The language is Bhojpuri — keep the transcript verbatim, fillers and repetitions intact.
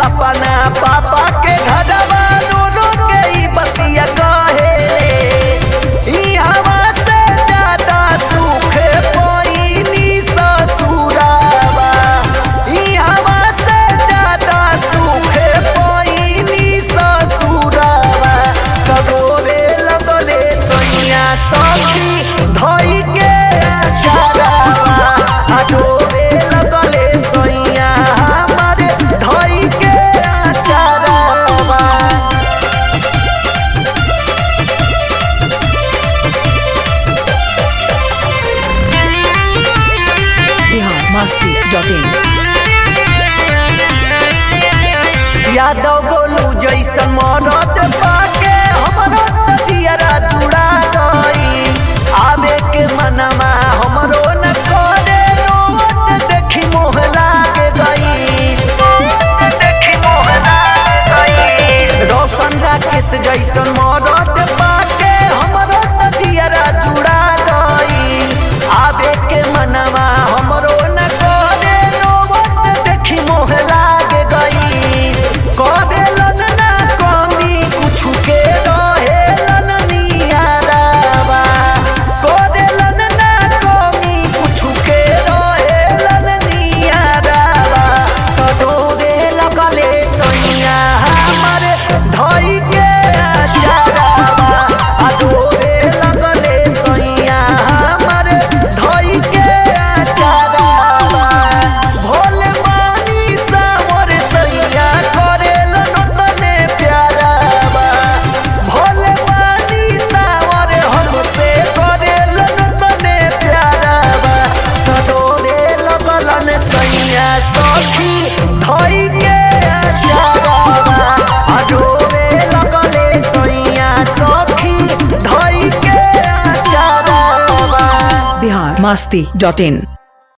अपना पापा के घरवा रो रो के ई बतिया कहे ई हवा से ज्यादा सुख पाईनी ससुरावा ई हवा से ज्यादा सुख पाईनी ससुरावा कगोरे लगले सैया सखी धई के चारावा अडोरे लगले सैया हमारे धई के चारावा। Bihar Masti dot in. यादव गोलू जैसन मरद पाके हमरो तजियारा जुड़ा गई आवे के मनवा हमरो न करे रोवत देखी मोह लागे गई देखी मोह लागे गई रोशन राकेश जैसन मरद पाके हमरो तजियारा जुड़ा गई आवे के मनवा हमरो न करे रोवत देखी मोह लागे गई करेलन ना कमी कुछु के रहेलन नियारावा करेलन ना कमी कुछु के रहेलन नियारावा तजोरे लगले सैया हमारे धई के चारावा अजोरे लगले सैया हमारे धई के चारावा भोले मानी सावर सैया करेलन तने प्यारावा भोले मानी सावर हमसे करेलन तने प्यारावा तजोरे लगलन सैया सखी धई के चारावा अजोरे लगले सैया सखी धई के चारावा। बिहार मस्ती डॉट इन।